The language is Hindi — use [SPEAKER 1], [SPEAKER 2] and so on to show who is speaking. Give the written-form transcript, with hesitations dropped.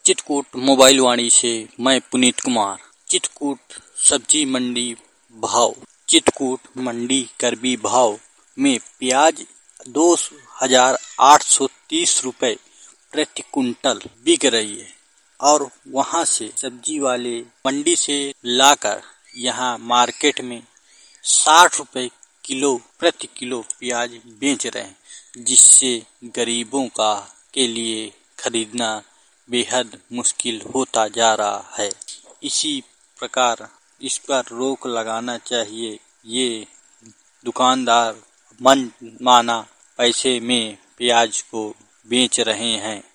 [SPEAKER 1] चित्रकूट मोबाइल वाणी से मैं पुनीत कुमार। चित्रकूट सब्जी मंडी भाव। चित्रकूट मंडी करबी भाव में प्याज 2,830 रुपए प्रति कुंटल बिक रही है और वहां से सब्जी वाले मंडी से लाकर यहाँ मार्केट में 60 रुपए किलो प्रति किलो प्याज बेच रहे हैं, जिससे गरीबों के लिए खरीदना बेहद मुश्किल होता जा रहा है। इसी प्रकार इस पर रोक लगाना चाहिए। ये दुकानदार मनमाना पैसे में प्याज को बेच रहे हैं।